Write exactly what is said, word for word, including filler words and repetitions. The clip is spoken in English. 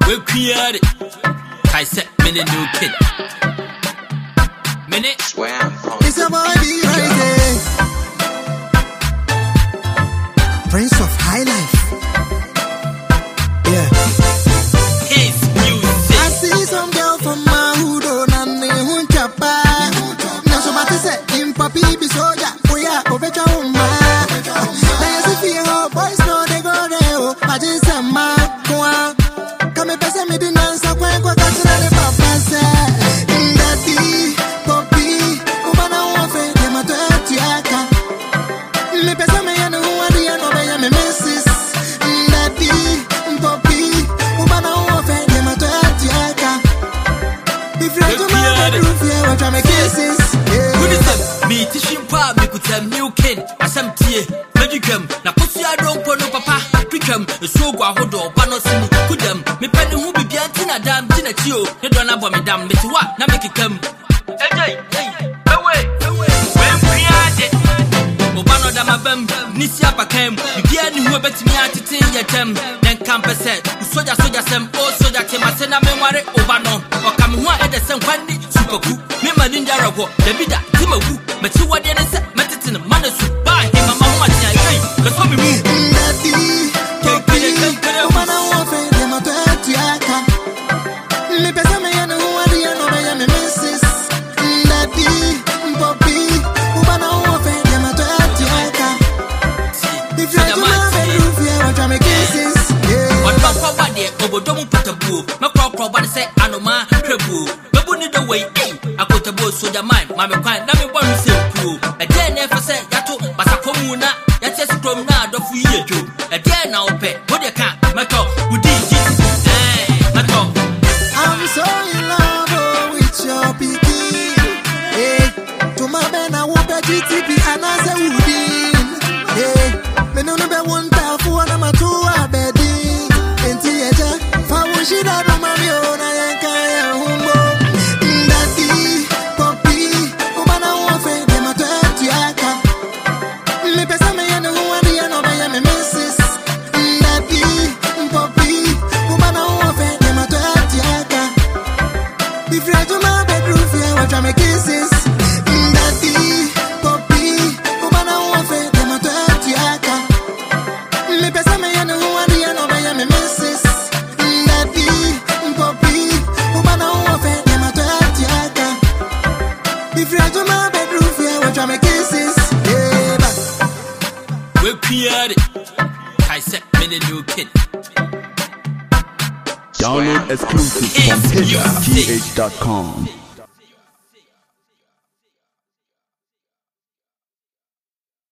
We create it. I said, minute new kid. Minute. Swear I'm punk. It's a body right there. Prince of High Life. Yeah. His music. I see some girl from my hood on the Hunchapa. Now somebody said, in Papi Bisoja. Oh yeah, Obecha Uma. There's a few boys know they go there. I just am my one. Come and pass me the dance. I'm going to catch the papa said. Daddy, Papi, Ubana Wafe, Yamatoyaka. Me pesa me ya no wadi ya no be ya me missus. Daddy, Papi, Ubana Wafe, Yamatoyaka. If you do my roof, yeah, what I'm kisses. Who is them? Me teaching pa, me could tell new king. As I'm tea, Medicum. Na pussy I don't put no papa. Tricum, the so go hold or banos in Kudam. Me penny who be Biantina dam, Tina Tio. You don't have me damn, but what? Now make it come. Hey, hey, away, away. When we are it. Obano Damabem, Nisiapa came. You get who bet me at it in your term. Then campus said, Soja Soja Sem, oh Soja Temasena Memory, Obano, or come one at the same Wendy, Super Cook, Mima Ninja Robo, the Bida, Timawu, but you what they said, Metitin, Manasu, buy him a mama, let's go me move. Daddy, Papi, Ubana Wafe, Yamatoyaka. Me pesa me ya no wadi ya no be ya me missus. Daddy, Papi, Ubana Wafe, Yamatoyaka. If you do my roof, yeah, what I'm kisses. What about what they Obodomu put a boo? My crop what say Anoma, Trebu. Babu need the way, eh? I put a boat so the mind, Mamma Quine, Nammy one say poo. A day never said Yato, Basakomuna, Yates from now, the free year. A day now, pet, what you can't, my talk, who did it? Eh, my talk. I'm so in love oh, with your piggy. Hey, to my man, I want a G T P and I say Woodin. Hey, me no be one time for one of my two a bedding. In theater, for one she that do my own, I ain't carrying humbo. Daddy, Papi, Ubana Wafe, Yamatoyaka. Me pesa me ya no wadi ya no be ya me missus. Daddy, Papi, Ubana Wafe, Yamatoyaka. If you do my bedroom, yeah, what I'm kisses. Daddy, Papi, Ubana Wafe, Yamatoyaka. Me pesa me ya no wadi ya no be ya me missus. Daddy, Papi, Ubana Wafe, Yamatoyaka. If you do my bedroom, yeah, what I'm kisses. Yeah, but We create it. I said, minute new kid. Download exclusive from Pizza T H dot com.